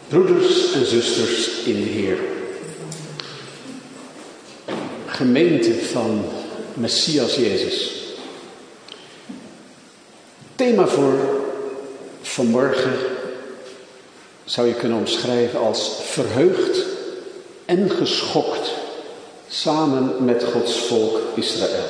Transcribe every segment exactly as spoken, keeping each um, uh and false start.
Broeders en zusters in de Heer. Gemeente van Messias Jezus. Thema voor vanmorgen zou je kunnen omschrijven als verheugd en geschokt samen met Gods volk Israël.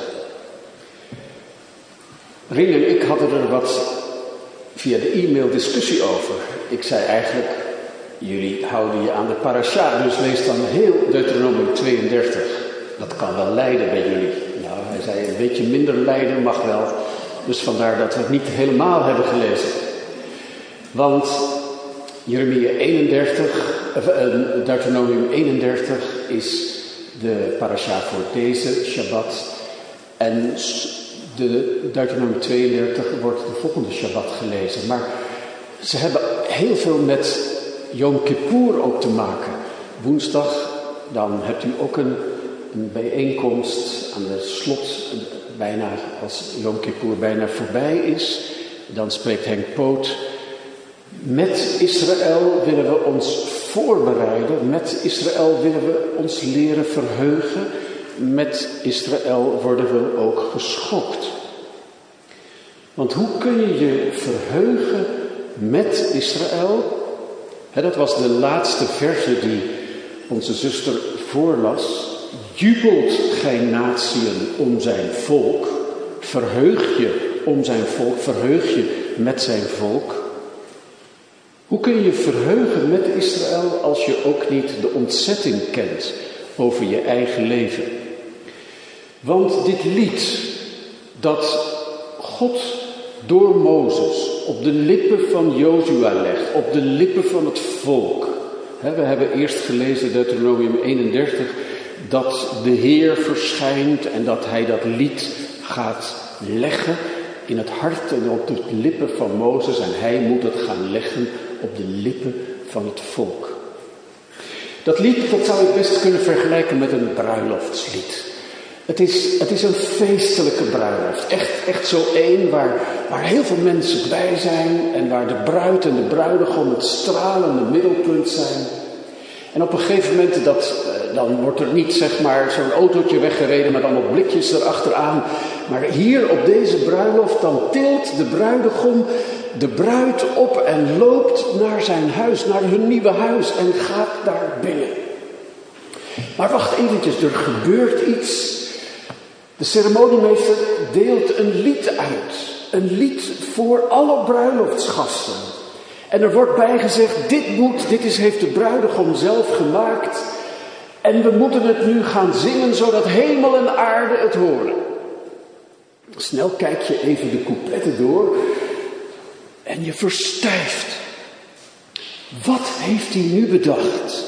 Rien en ik hadden er wat via de e-mail discussie over. Ik zei eigenlijk, jullie houden je aan de parasha, dus lees dan heel Deuteronomium tweeëndertig. Dat kan wel lijden bij jullie. Nou, hij zei een beetje minder lijden mag wel. Dus vandaar dat we het niet helemaal hebben gelezen. Want Jeremia eenendertig, of, uh, Deuteronomium eenendertig is de parasha voor deze Shabbat. En de Deuteronomium tweeëndertig wordt de volgende Shabbat gelezen. Maar ze hebben heel veel met Yom Kippur ook te maken. Woensdag, dan hebt u ook een, een bijeenkomst aan de slot, bijna als Yom Kippur bijna voorbij is. Dan spreekt Henk Poot. Met Israël willen we ons voorbereiden. Met Israël willen we ons leren verheugen. Met Israël worden we ook geschokt. Want hoe kun je je verheugen met Israël? He, dat was de laatste verse die onze zuster voorlas. Jubelt gij natieën om zijn volk. Verheug je om zijn volk. Verheug je met zijn volk. Hoe kun je je verheugen met Israël als je ook niet de ontzetting kent over je eigen leven? Want dit lied dat God door Mozes op de lippen van Jozua legt, op de lippen van het volk. He, we hebben eerst gelezen Deuteronomium eenendertig, dat de Heer verschijnt en dat hij dat lied gaat leggen in het hart en op de lippen van Mozes. En hij moet het gaan leggen op de lippen van het volk. Dat lied, dat zou ik best kunnen vergelijken met een bruiloftslied. Het is, het is een feestelijke bruiloft. Echt, echt zo één waar, waar heel veel mensen bij zijn. En waar de bruid en de bruidegom het stralende middelpunt zijn. En op een gegeven moment, dat, dan wordt er niet zeg maar zo'n autootje weggereden met allemaal blikjes erachteraan. Maar hier op deze bruiloft, dan tilt de bruidegom de bruid op en loopt naar zijn huis, naar hun nieuwe huis en gaat daar binnen. Maar wacht eventjes, er gebeurt iets. De ceremoniemeester deelt een lied uit. Een lied voor alle bruiloftsgasten. En er wordt bijgezegd, dit moet, dit is, heeft de bruidegom zelf gemaakt. En we moeten het nu gaan zingen, zodat hemel en aarde het horen. Snel kijk je even de coupletten door. En je verstijft. Wat heeft hij nu bedacht?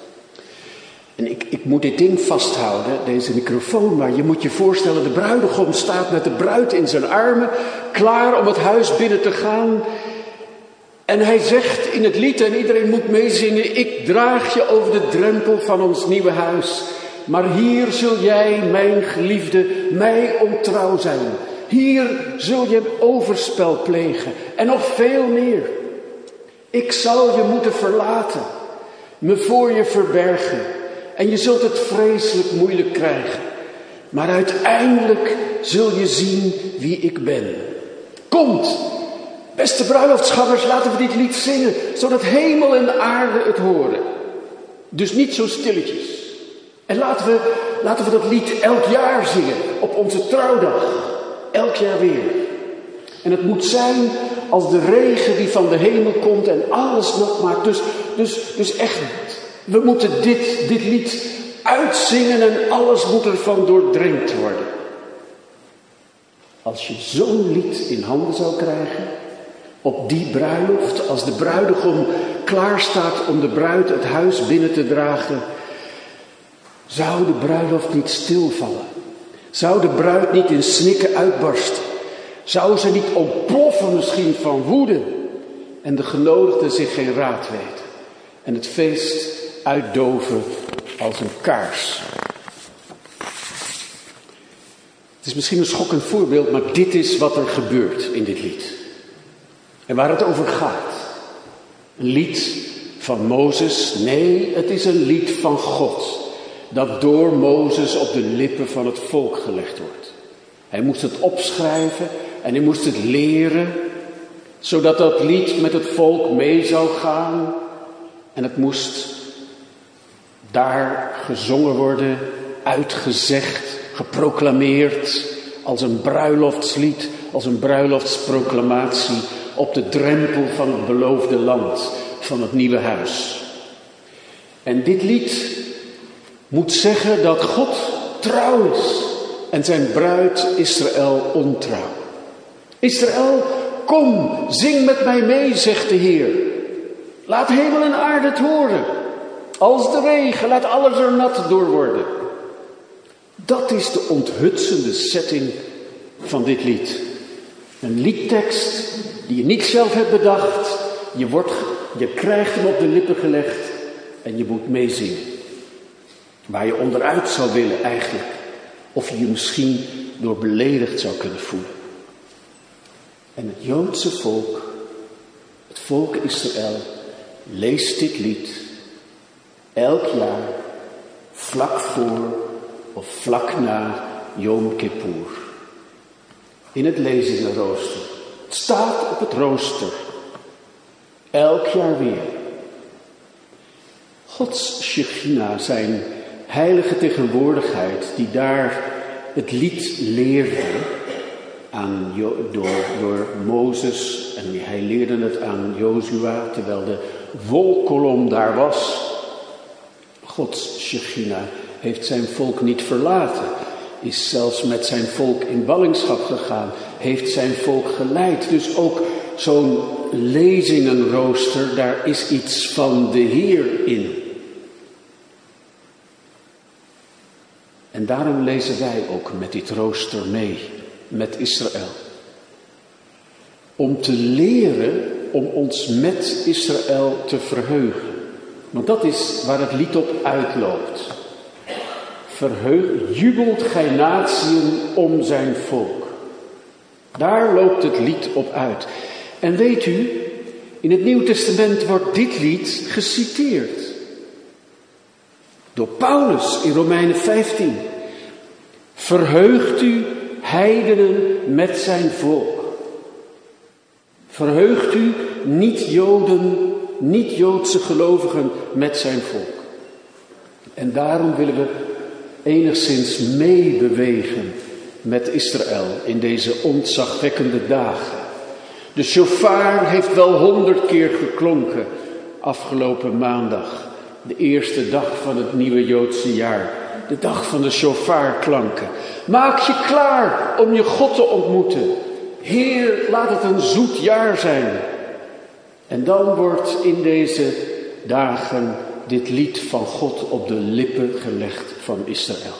En ik, ik moet dit ding vasthouden, deze microfoon, maar je moet je voorstellen, de bruidegom staat met de bruid in zijn armen, klaar om het huis binnen te gaan. En hij zegt in het lied, en iedereen moet meezingen, ik draag je over de drempel van ons nieuwe huis. Maar hier zul jij, mijn geliefde, mij ontrouw zijn. Hier zul je overspel plegen en nog veel meer. Ik zal je moeten verlaten, me voor je verbergen. En je zult het vreselijk moeilijk krijgen. Maar uiteindelijk zul je zien wie ik ben. Komt, beste bruiloftsgangers, laten we dit lied zingen, zodat hemel en aarde het horen. Dus niet zo stilletjes. En laten we, laten we dat lied elk jaar zingen, op onze trouwdag. Elk jaar weer. En het moet zijn als de regen die van de hemel komt en alles nat maakt. Dus, dus, dus echt, we moeten dit, dit lied uitzingen en alles moet ervan doordrenkt worden. Als je zo'n lied in handen zou krijgen, op die bruiloft, als de bruidegom klaar staat om de bruid het huis binnen te dragen, zou de bruiloft niet stilvallen. Zou de bruid niet in snikken uitbarsten. Zou ze niet ontploffen misschien van woede. En de genodigden zich geen raad weten. En het feest uitdoven als een kaars. Het is misschien een schokkend voorbeeld, maar dit is wat er gebeurt in dit lied. En waar het over gaat. Een lied van Mozes. Nee, het is een lied van God. Dat door Mozes op de lippen van het volk gelegd wordt. Hij moest het opschrijven en hij moest het leren. Zodat dat lied met het volk mee zou gaan. En het moest daar gezongen worden, uitgezegd, geproclameerd. Als een bruiloftslied, als een bruiloftsproclamatie op de drempel van het beloofde land, van het nieuwe huis. En dit lied moet zeggen dat God trouw is en zijn bruid Israël ontrouw. Israël, kom, zing met mij mee, zegt de Heer. Laat hemel en aarde het horen. Als de regen, laat alles er nat door worden. Dat is de onthutsende setting van dit lied. Een liedtekst die je niet zelf hebt bedacht. Je, wordt, je krijgt hem op de lippen gelegd en je moet meezingen. Waar je onderuit zou willen eigenlijk. Of je je misschien door beledigd zou kunnen voelen. En het Joodse volk, het volk Israël, leest dit lied elk jaar vlak voor of vlak na Yom Kippur. In het lezingenrooster. Het staat op het rooster. Elk jaar weer. Gods Shechina, zijn heilige tegenwoordigheid, die daar het lied leerde aan Jo- door, door Mozes. En hij leerde het aan Jozua, terwijl de wolkolom daar was. Gods Shechina heeft zijn volk niet verlaten. Is zelfs met zijn volk in ballingschap gegaan. Heeft zijn volk geleid. Dus ook zo'n lezingenrooster, daar is iets van de Heer in. En daarom lezen wij ook met dit rooster mee. Met Israël. Om te leren om ons met Israël te verheugen. Want dat is waar het lied op uitloopt. Verheug, jubelt gij natieën om zijn volk. Daar loopt het lied op uit. En weet u, in het Nieuw Testament wordt dit lied geciteerd. Door Paulus in Romeinen vijftien. Verheugt u heidenen met zijn volk. Verheugt u niet-Joden, niet-Joodse gelovigen met zijn volk. En daarom willen we enigszins meebewegen met Israël in deze ontzagwekkende dagen. De shofar heeft wel honderd keer geklonken afgelopen maandag. De eerste dag van het nieuwe Joodse jaar. De dag van de shofarklanken. Maak je klaar om je God te ontmoeten. Heer, laat het een zoet jaar zijn. En dan wordt in deze dagen dit lied van God op de lippen gelegd van Israël.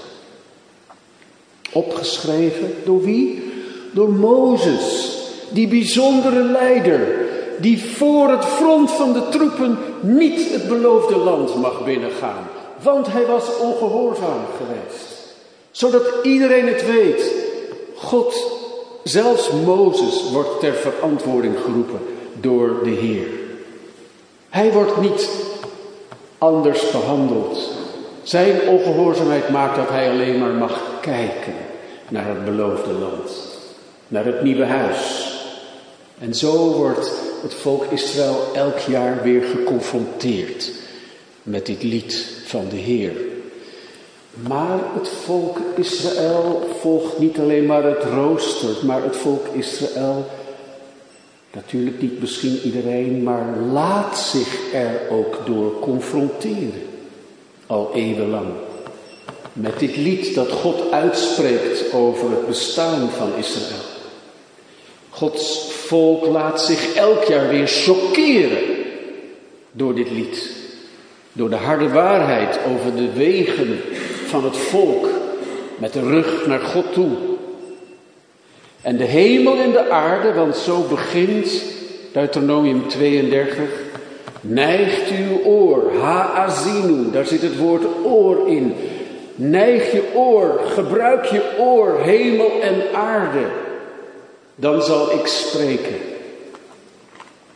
Opgeschreven door wie? Door Mozes, die bijzondere leider, die voor het front van de troepen niet het beloofde land mag binnengaan. Want hij was ongehoorzaam geweest. Zodat iedereen het weet. God, zelfs Mozes, wordt ter verantwoording geroepen door de Heer. Hij wordt niet anders behandeld. Zijn ongehoorzaamheid maakt dat hij alleen maar mag kijken naar het beloofde land. Naar het nieuwe huis. En zo wordt het volk Israël elk jaar weer geconfronteerd met dit lied van de Heer. Maar het volk Israël volgt niet alleen maar het rooster, maar het volk Israël, natuurlijk niet misschien iedereen, maar laat zich er ook door confronteren. Al eeuwenlang. Met dit lied dat God uitspreekt over het bestaan van Israël. Gods volk laat zich elk jaar weer chockeren door dit lied. Door de harde waarheid over de wegen van het volk met de rug naar God toe. En de hemel en de aarde, want zo begint Deuteronomium tweeëndertig. Neigt uw oor, ha'azinu, daar zit het woord oor in. Neig je oor, gebruik je oor, hemel en aarde. Dan zal ik spreken.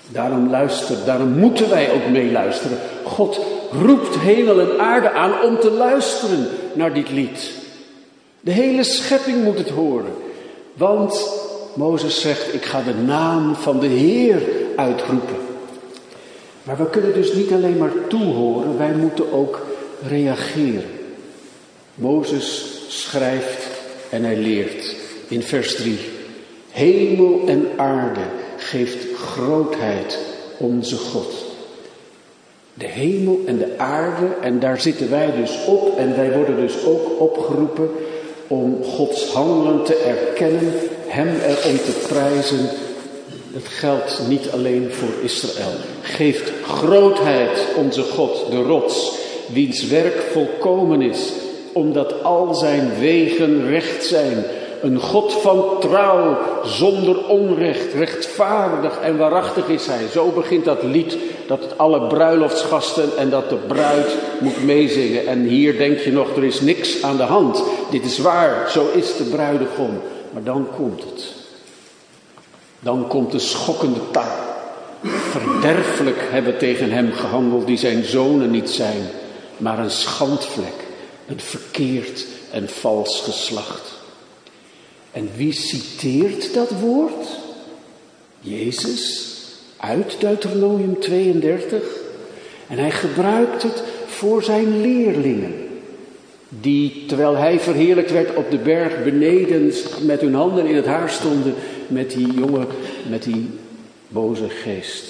Daarom luisteren, daarom moeten wij ook meeluisteren. God roept hemel en aarde aan om te luisteren naar dit lied. De hele schepping moet het horen. Want Mozes zegt, ik ga de naam van de Heer uitroepen. Maar we kunnen dus niet alleen maar toehoren, wij moeten ook reageren. Mozes schrijft en hij leert in vers drie. Hemel en aarde geeft grootheid onze God. De hemel en de aarde, en daar zitten wij dus op. En wij worden dus ook opgeroepen om Gods handelen te erkennen, hem erom te prijzen. Het geldt niet alleen voor Israël. Geeft grootheid onze God, de rots, wiens werk volkomen is, omdat al zijn wegen recht zijn. Een God van trouw, zonder onrecht, rechtvaardig en waarachtig is hij. Zo begint dat lied, dat het alle bruiloftsgasten en dat de bruid moet meezingen. En hier denk je nog, er is niks aan de hand. Dit is waar, zo is de bruidegom. Maar dan komt het. Dan komt de schokkende taal. Verderfelijk hebben tegen hem gehandeld die zijn zonen niet zijn, maar een schandvlek, een verkeerd en vals geslacht. En wie citeert dat woord? Jezus uit Deuteronomium tweeëndertig. En hij gebruikt het voor zijn leerlingen. Die, terwijl hij verheerlijkt werd op de berg beneden, met hun handen in het haar stonden, met die jongen, met die boze geest.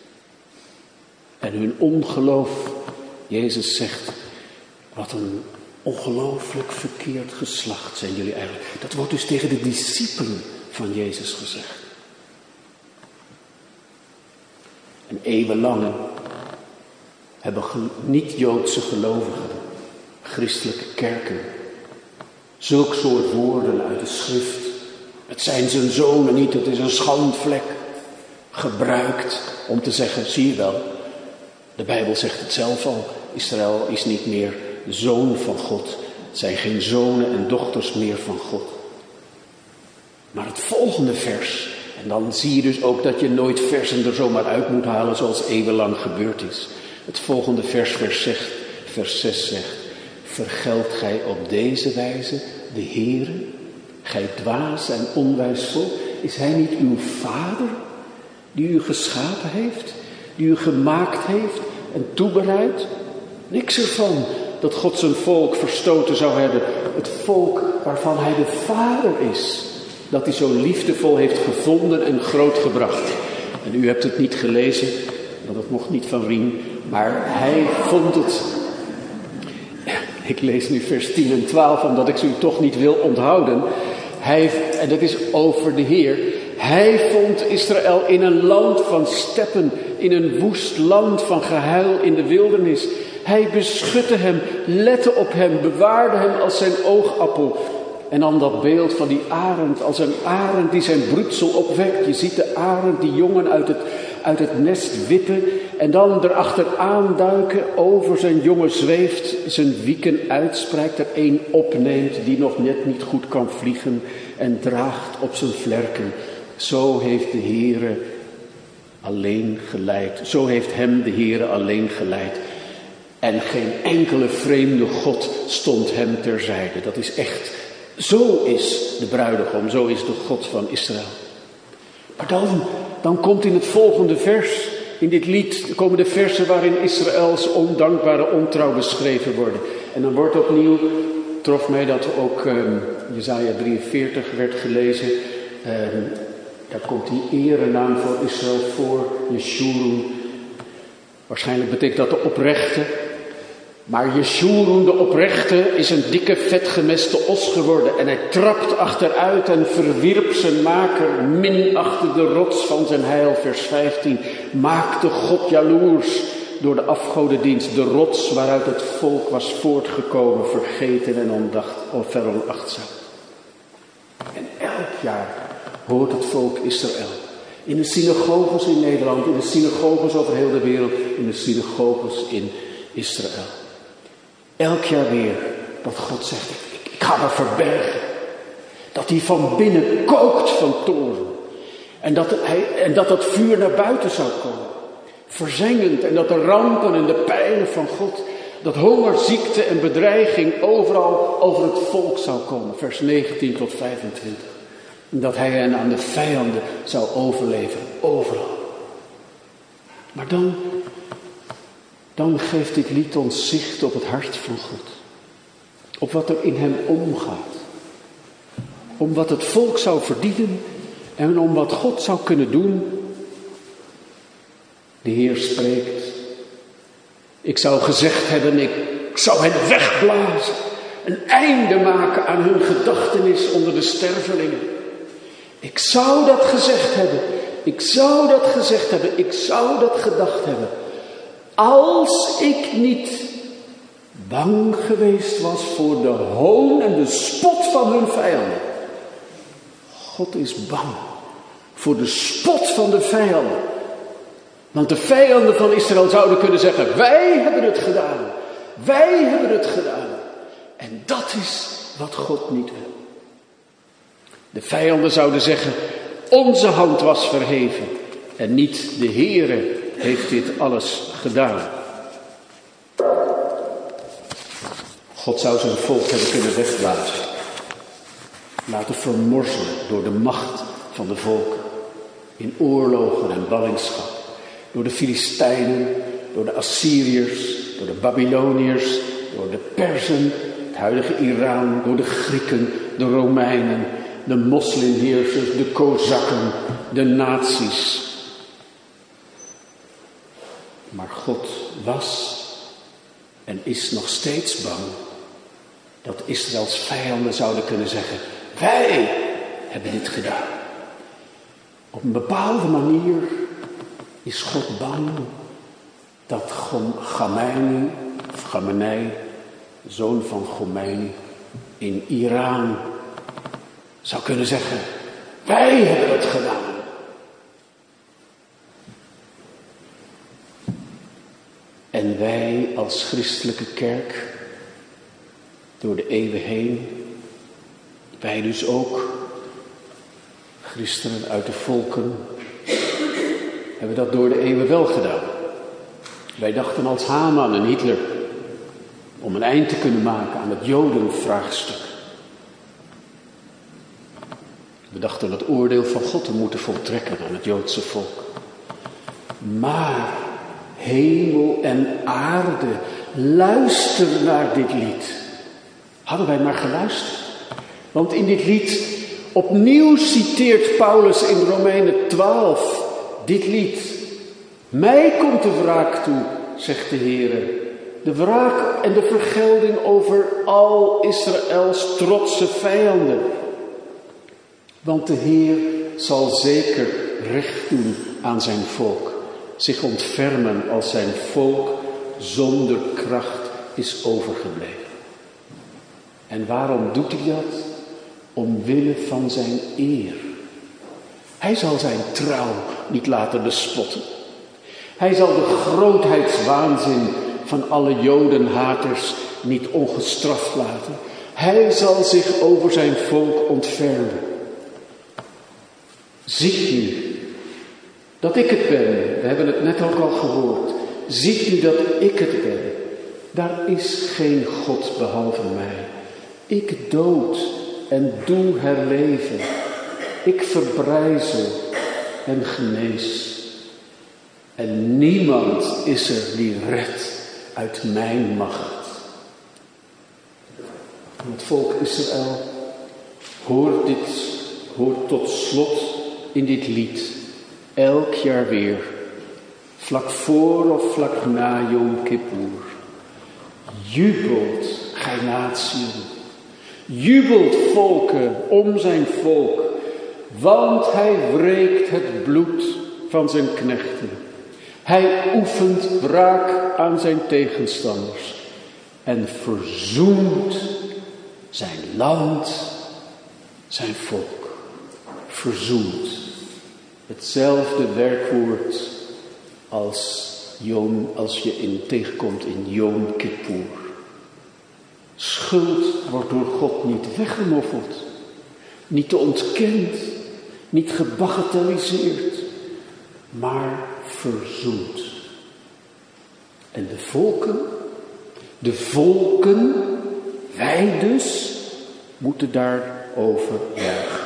En hun ongeloof, Jezus zegt, wat een ongelooflijk verkeerd geslacht zijn jullie eigenlijk. Dat wordt dus tegen de discipelen van Jezus gezegd. En eeuwenlang hebben niet-Joodse gelovigen, christelijke kerken, zulk soort woorden uit de schrift. Het zijn zijn zonen niet, het is een schandvlek. Gebruikt om te zeggen, zie je wel, de Bijbel zegt het zelf al, Israël is niet meer de zoon van God. Het zijn geen zonen en dochters meer van God. Maar het volgende vers, en dan zie je dus ook dat je nooit versen er zomaar uit moet halen zoals eeuwenlang gebeurd is. Het volgende vers, vers, zegt, vers zes zegt, vergeldt gij op deze wijze de Heere, gij dwaas en onwijs volk? Is hij niet uw vader die u geschapen heeft, die u gemaakt heeft en toebereid? Niks ervan dat God zijn volk verstoten zou hebben. Het volk waarvan hij de vader is. Dat hij zo liefdevol heeft gevonden en grootgebracht. En u hebt het niet gelezen, want dat mocht niet van Rien. Maar hij vond het. Ik lees nu vers tien en twaalf, omdat ik ze u toch niet wil onthouden. Hij, en dat is over de Heer. Hij vond Israël in een land van steppen, in een woest land van gehuil in de wildernis. Hij beschutte hem, lette op hem, bewaarde hem als zijn oogappel. En dan dat beeld van die arend, als een arend die zijn broedsel opwekt. Je ziet de arend, die jongen uit het, uit het nest wippen. En dan erachteraan duiken, over zijn jongen zweeft, zijn wieken uitspreidt, er één opneemt die nog net niet goed kan vliegen en draagt op zijn vlerken. Zo heeft de Heere alleen geleid. Zo heeft hem de Heere alleen geleid. En geen enkele vreemde God stond hem terzijde. Dat is echt, zo is de bruidegom, zo is de God van Israël. Maar dan, dan komt in het volgende vers, in dit lied, komen de versen waarin Israëls ondankbare ontrouw beschreven worden. En dan wordt opnieuw, trof mij dat ook um, Jesaja drieënveertig werd gelezen. Um, daar komt die erenaam voor Israël voor, Jeshurun. Waarschijnlijk betekent dat de oprechte. Maar Jeshurun, de oprechte, is een dikke vetgemeste os geworden. En hij trapt achteruit en verwierp zijn maker, minachtte de rots van zijn heil. Vers vijftien, maakte God jaloers door de afgodendienst. De rots waaruit het volk was voortgekomen, vergeten en ondacht, of veronachtzaam. En elk jaar hoort het volk Israël. In de synagoges in Nederland, in de synagoges over heel de wereld, in de synagoges in Israël. Elk jaar weer dat God zegt, ik, ik ga me verbergen. Dat hij van binnen kookt van toorn. En dat, hij, en dat dat vuur naar buiten zou komen. Verzengend. En dat de rampen en de pijnen van God, dat honger, ziekte en bedreiging overal over het volk zou komen. Vers negentien tot vijfentwintig. En dat hij hen aan de vijanden zou overleveren. Overal. Maar dan, dan geeft dit lied ons zicht op het hart van God. Op wat er in hem omgaat. Om wat het volk zou verdienen en om wat God zou kunnen doen. De Heer spreekt. Ik zou gezegd hebben, ik zou hen wegblazen. Een einde maken aan hun gedachtenis onder de stervelingen. Ik zou dat gezegd hebben. Ik zou dat gezegd hebben. Ik zou dat gedacht hebben. Als ik niet bang geweest was voor de hoon en de spot van hun vijanden. God is bang voor de spot van de vijanden. Want de vijanden van Israël zouden kunnen zeggen, wij hebben het gedaan. Wij hebben het gedaan. En dat is wat God niet wil. De vijanden zouden zeggen, onze hand was verheven. En niet de Heere heeft dit alles gedaan. God zou zijn volk hebben kunnen wegblazen. Laten vermorzelen door de macht van de volken. In oorlogen en ballingschap. Door de Filistijnen, door de Assyriërs, door de Babyloniërs, door de Perzen, het huidige Iran, door de Grieken, de Romeinen, de moslimheersers, de Kozakken, de nazi's. Maar God was en is nog steeds bang dat Israëls vijanden zouden kunnen zeggen, wij hebben dit gedaan. Op een bepaalde manier is God bang dat Khomeini, of Khamenei, zoon van Khomeini, in Iran zou kunnen zeggen, wij hebben het gedaan. En wij als christelijke kerk, door de eeuwen heen, wij dus ook, christenen uit de volken, hebben dat door de eeuwen wel gedaan. Wij dachten als Haman en Hitler, om een eind te kunnen maken aan het Jodenvraagstuk. We dachten het oordeel van God te moeten voltrekken aan het Joodse volk. Maar hemel en aarde, luister naar dit lied. Hadden wij maar geluisterd. Want in dit lied, opnieuw citeert Paulus in Romeinen twaalf dit lied. Mij komt de wraak toe, zegt de Heere. De wraak en de vergelding over al Israëls trotse vijanden. Want de Heer zal zeker recht doen aan zijn volk. Zich ontfermen als zijn volk zonder kracht is overgebleven. En waarom doet hij dat? Omwille van zijn eer. Hij zal zijn trouw niet laten bespotten. Hij zal de grootheidswaanzin van alle Jodenhaters niet ongestraft laten. Hij zal zich over zijn volk ontfermen. Ziet u dat ik het ben? We hebben het net ook al gehoord. Ziet u dat ik het ben? Daar is geen God behalve mij. Ik dood en doe herleven. Ik verbrijzel en genees. En niemand is er die redt uit mijn macht. Het volk Israël hoort dit, hoort tot slot in dit lied, elk jaar weer, vlak voor of vlak na Yom Kippur. Jubelt gij natieën, jubelt volken om zijn volk, want hij wreekt het bloed van zijn knechten. Hij oefent wraak aan zijn tegenstanders en verzoent zijn land, zijn volk. Verzoent. Hetzelfde werkwoord als, Yom, als je in, tegenkomt in Yom Kippur. Schuld wordt door God niet weggemoffeld, niet ontkend, Niet gebagatelliseerd, maar verzoend. En de volken, de volken, wij dus, moeten daarover juichen.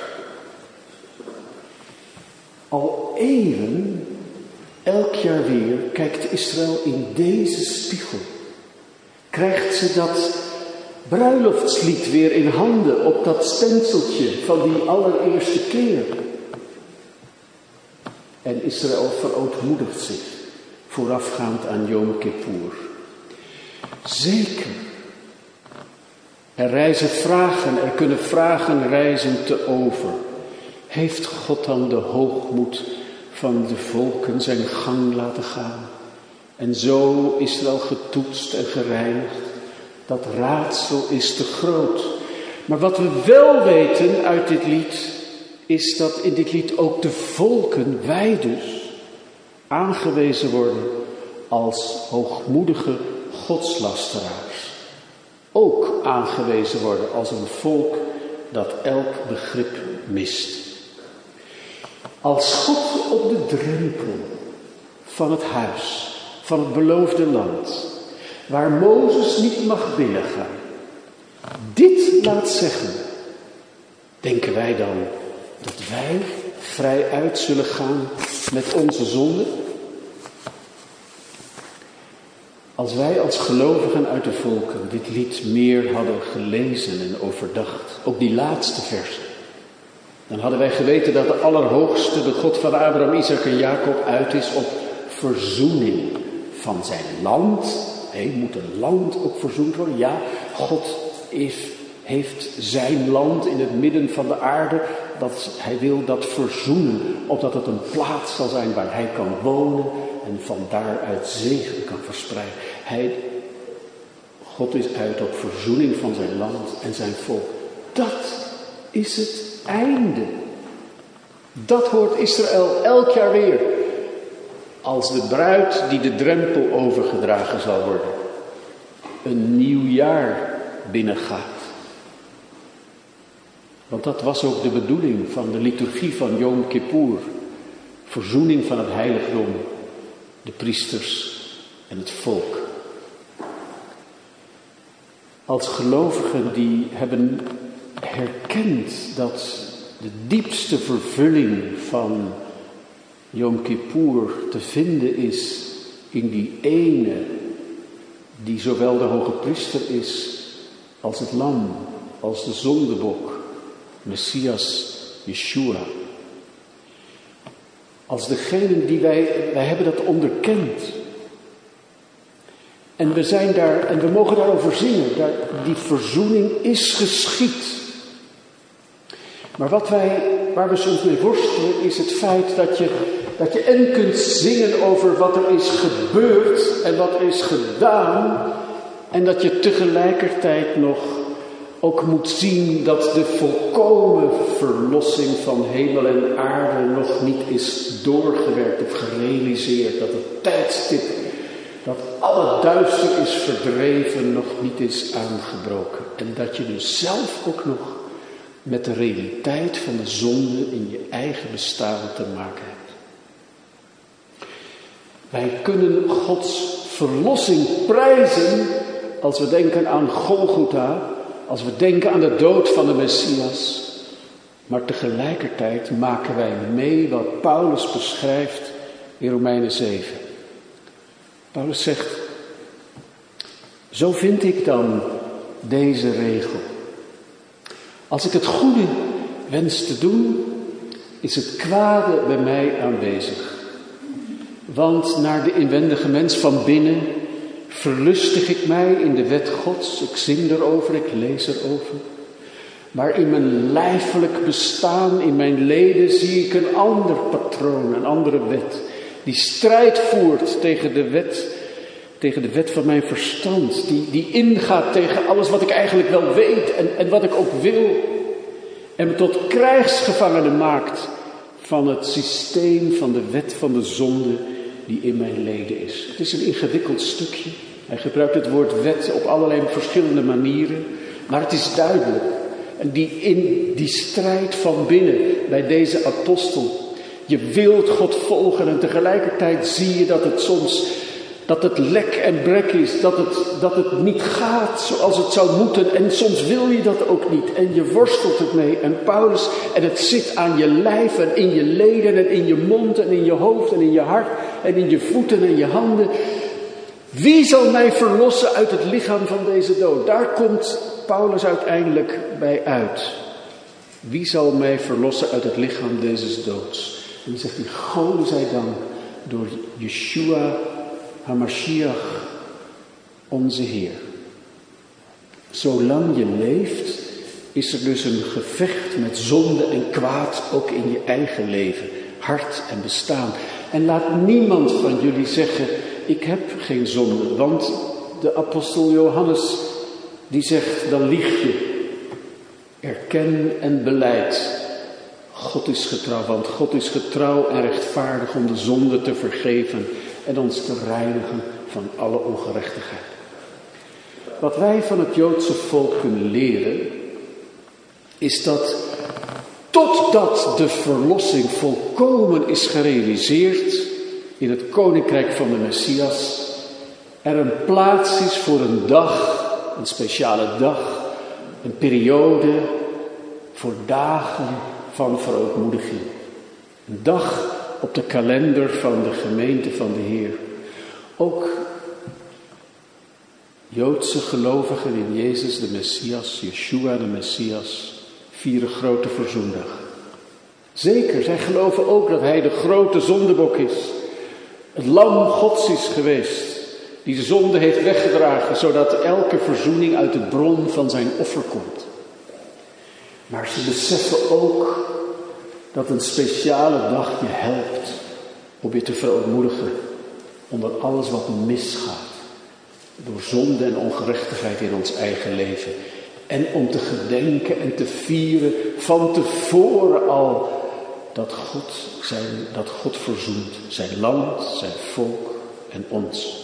Al eeuwen, elk jaar weer, kijkt Israël in deze spiegel. Krijgt ze dat bruiloftslied weer in handen op dat stenseltje van die allereerste keer. En Israël verootmoedigt zich voorafgaand aan Yom Kippur. Zeker. Er reizen vragen, er kunnen vragen reizen te over. Heeft God dan de hoogmoed van de volken zijn gang laten gaan? En zo Israël getoetst en gereinigd. Dat raadsel is te groot. Maar wat we wel weten uit dit lied, is dat in dit lied ook de volken, wij dus, aangewezen worden als hoogmoedige godslasteraars. Ook aangewezen worden als een volk dat elk begrip mist. Als God op de drempel van het huis, van het beloofde land, waar Mozes niet mag binnengaan, dit laat zeggen, denken wij dan dat wij vrij uit zullen gaan met onze zonde? Als wij als gelovigen uit de volken dit lied meer hadden gelezen en overdacht, ook die laatste versen, dan hadden wij geweten dat de Allerhoogste, de God van Abraham, Isaac en Jacob, uit is op verzoening van zijn land. Hé, moet een land ook verzoend worden? Ja, God is, heeft zijn land in het midden van de aarde. Dat hij wil dat verzoenen, opdat het een plaats zal zijn waar hij kan wonen en van daaruit zegen kan verspreiden. Hij, God is uit op verzoening van zijn land en zijn volk. Dat is het einde. Dat hoort Israël elk jaar weer. Als de bruid die de drempel overgedragen zal worden, een nieuw jaar binnengaat. Want dat was ook de bedoeling van de liturgie van Yom Kippur. Verzoening van het heiligdom, de priesters en het volk. Als gelovigen die hebben herkend dat de diepste vervulling van Yom Kippur te vinden is in die ene die zowel de hoge priester is als het lam, als de zondebok, Messias, Yeshua. Als degene die wij, wij hebben dat onderkend. En we zijn daar, en we mogen daarover zingen, daar, die verzoening is geschied. Maar wat wij, waar we soms mee worstelen, is het feit dat je, dat je en kunt zingen over wat er is gebeurd en wat er is gedaan. En dat je tegelijkertijd nog ook moet zien dat de volkomen verlossing van hemel en aarde nog niet is doorgewerkt of gerealiseerd. Dat het tijdstip, dat alle duister is verdreven, nog niet is aangebroken. En dat je dus zelf ook nog met de realiteit van de zonde in je eigen bestaan te maken hebt. Wij kunnen Gods verlossing prijzen als we denken aan Golgotha, als we denken aan de dood van de Messias. Maar tegelijkertijd maken wij mee wat Paulus beschrijft in Romeinen zeven. Paulus zegt, zo vind ik dan deze regel. Als ik het goede wens te doen, is het kwade bij mij aanwezig. Want naar de inwendige mens van binnen verlustig ik mij in de wet Gods. Ik zing erover, ik lees erover. Maar in mijn lijfelijk bestaan, in mijn leden, zie ik een ander patroon, een andere wet. Die strijd voert tegen de wet, tegen de wet van mijn verstand. Die, die ingaat tegen alles wat ik eigenlijk wel weet en, en wat ik ook wil. En me tot krijgsgevangene maakt van het systeem van de wet van de zonde die in mijn leden is. Het is een ingewikkeld stukje. Hij gebruikt het woord wet op allerlei verschillende manieren. Maar het is duidelijk. En die in die strijd van binnen bij deze apostel. Je wilt God volgen en tegelijkertijd zie je dat het soms, dat het lek en brek is. Dat het, dat het niet gaat zoals het zou moeten. En soms wil je dat ook niet. En je worstelt het mee. En Paulus, en het zit aan je lijf en in je leden en in je mond en in je hoofd en in je hart en in je voeten en je handen. Wie zal mij verlossen uit het lichaam van deze dood? Daar komt Paulus uiteindelijk bij uit. Wie zal mij verlossen uit het lichaam deze doods? En dan zegt hij, Gode zij dank door Yeshua HaMashiach, onze Heer. Zolang je leeft, is er dus een gevecht met zonde en kwaad, ook in je eigen leven, hart en bestaan. En laat niemand van jullie zeggen, ik heb geen zonde, want de apostel Johannes, die zegt, dan lieg je. Erken en beleid. God is getrouw, want God is getrouw en rechtvaardig om de zonde te vergeven en ons te reinigen van alle ongerechtigheid. Wat wij van het Joodse volk kunnen leren, is dat totdat de verlossing volkomen is gerealiseerd in het koninkrijk van de Messias, er een plaats is voor een dag, een speciale dag, een periode voor dagen van verootmoediging. Een dag op de kalender van de gemeente van de Heer. Ook Joodse gelovigen in Jezus de Messias, Yeshua de Messias, vieren grote verzoendag. Zeker, zij geloven ook dat hij de grote zondebok is. Het lam Gods is geweest, die de zonde heeft weggedragen, zodat elke verzoening uit de bron van zijn offer komt. Maar ze beseffen ook dat een speciale dag je helpt om je te verootmoedigen onder alles wat misgaat. Door zonde en ongerechtigheid in ons eigen leven. En om te gedenken en te vieren van tevoren al dat God, zijn, dat God verzoent zijn land, zijn volk en ons.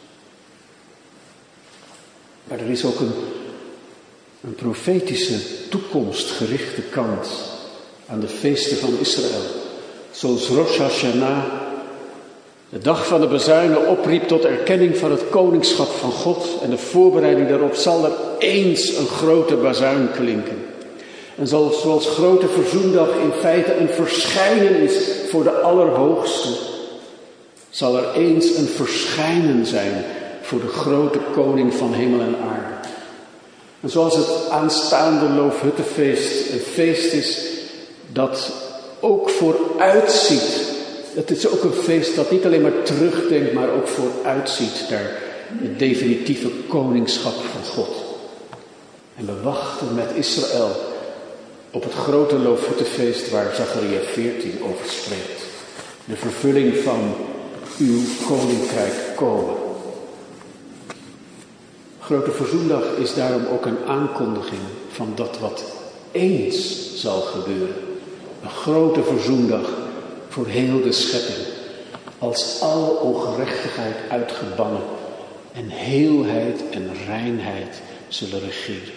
Maar er is ook een, een profetische toekomstgerichte kant aan de feesten van Israël. Zoals Rosh Hashanah, de dag van de bezuinen, opriep tot erkenning van het koningschap van God. En de voorbereiding daarop zal er eens een grote bazuin klinken. En zoals grote verzoendag in feite een verschijnen is voor de Allerhoogste, zal er eens een verschijnen zijn voor de grote koning van hemel en aarde. En zoals het aanstaande Loofhuttenfeest een feest is dat ook vooruitziet. Het is ook een feest dat niet alleen maar terugdenkt, maar ook vooruitziet naar het definitieve koningschap van God. En we wachten met Israël op het grote Loofhuttenfeest waar Zacharia veertien over spreekt. De vervulling van uw koninkrijk komen. Grote Verzoendag is daarom ook een aankondiging van dat wat eens zal gebeuren. Een grote verzoendag voor heel de schepping. Als alle ongerechtigheid uitgebannen en heelheid en reinheid zullen regeren.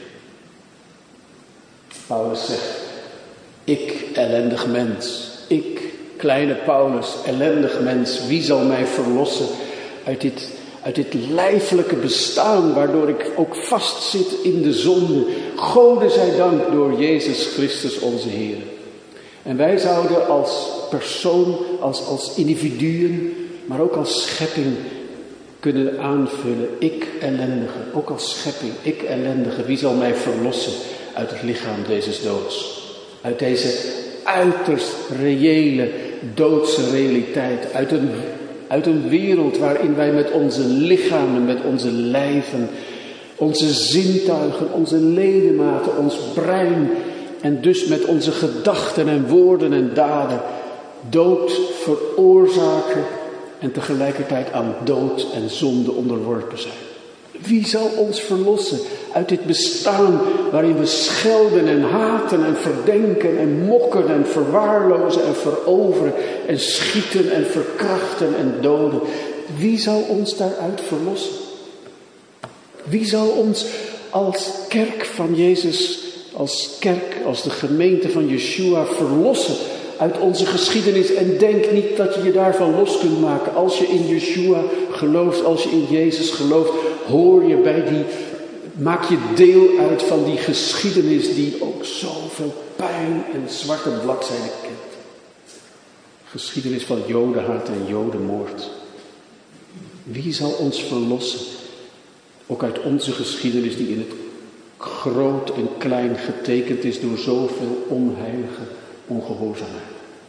Paulus zegt, ik ellendig mens, ik kleine Paulus, ellendig mens, wie zal mij verlossen uit dit, uit dit lijfelijke bestaan waardoor ik ook vastzit in de zonde. Gode zij dank door Jezus Christus onze Heer. En wij zouden als persoon, als, als individuen, maar ook als schepping kunnen aanvullen. Ik ellendige, ook als schepping, ik ellendige, wie zal mij verlossen uit het lichaam deze doods? Uit deze uiterst reële doodse realiteit. Uit een, uit een wereld waarin wij met onze lichamen, met onze lijven, onze zintuigen, onze ledematen, ons brein en dus met onze gedachten en woorden en daden dood veroorzaken en tegelijkertijd aan dood en zonde onderworpen zijn. Wie zal ons verlossen uit dit bestaan waarin we schelden en haten en verdenken en mokken en verwaarlozen en veroveren en schieten en verkrachten en doden? Wie zal ons daaruit verlossen? Wie zal ons als kerk van Jezus, als kerk, als de gemeente van Yeshua verlossen uit onze geschiedenis. En denk niet dat je je daarvan los kunt maken. Als je in Yeshua gelooft, als je in Jezus gelooft, hoor je bij die, maak je deel uit van die geschiedenis die ook zoveel pijn en zwarte bladzijden kent. Geschiedenis van jodenhaat en jodenmoord. Wie zal ons verlossen? Ook uit onze geschiedenis die in het groot en klein getekend is door zoveel onheilige ongehoorzaamheid.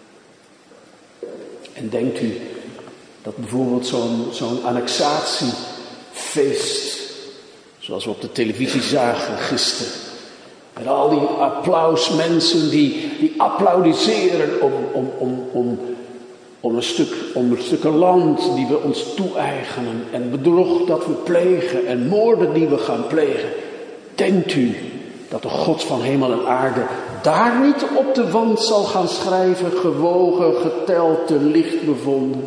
En denkt u dat bijvoorbeeld zo'n, zo'n annexatiefeest, zoals we op de televisie zagen gisteren, met al die applausmensen die, die applaudisseren om, om, om, om, om, een stuk, om een stuk land die we ons toe-eigenen en bedrog dat we plegen en moorden die we gaan plegen. Denkt u dat de God van hemel en aarde daar niet op de wand zal gaan schrijven, gewogen, geteld, te licht bevonden?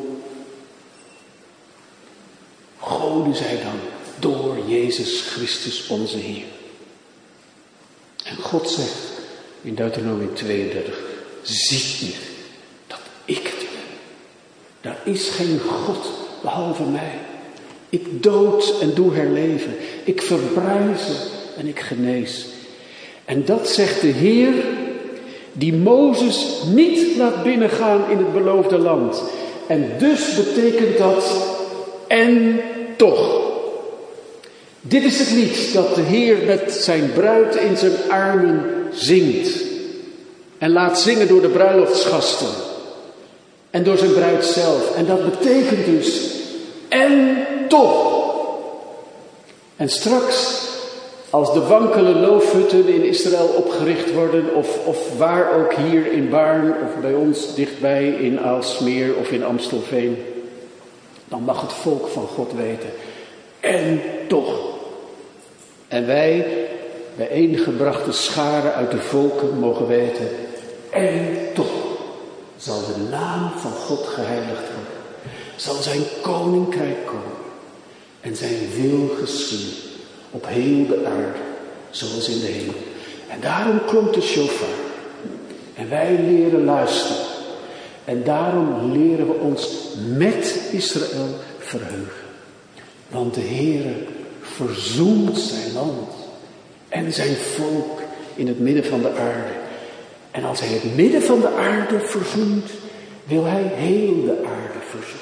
Gode zij dan door Jezus Christus onze Heer. En God zegt in Deuteronomium tweeëndertig, ziet u dat ik het ben. Daar is geen God behalve mij. Ik dood en doe herleven. Ik verbrijzel en ik genees. En dat zegt de Heer die Mozes niet laat binnengaan in het beloofde land. En dus betekent dat en toch. Dit is het lied dat de Heer met zijn bruid in zijn armen zingt. En laat zingen door de bruiloftsgasten. En door zijn bruid zelf. En dat betekent dus en toch. En straks, als de wankele loofhutten in Israël opgericht worden, of, of waar ook hier in Baarn, of bij ons dichtbij in Aalsmeer of in Amstelveen, dan mag het volk van God weten, en toch. En wij, bijeengebrachte scharen uit de volken, mogen weten, en toch zal de naam van God geheiligd worden. Zal zijn koninkrijk komen en zijn wil geschieden op heel de aarde, zoals in de hemel. En daarom klonk de shofar. En wij leren luisteren. En daarom leren we ons met Israël verheugen. Want de Heere verzoent zijn land en zijn volk in het midden van de aarde. En als hij het midden van de aarde verzoent, wil hij heel de aarde verzoenen.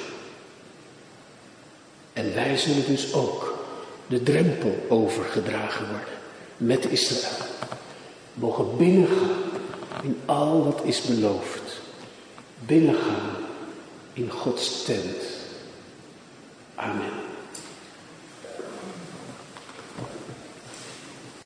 En wij zullen dus ook de drempel overgedragen worden met Israël. Mogen binnengaan in al wat is beloofd. Binnengaan in Gods tent. Amen.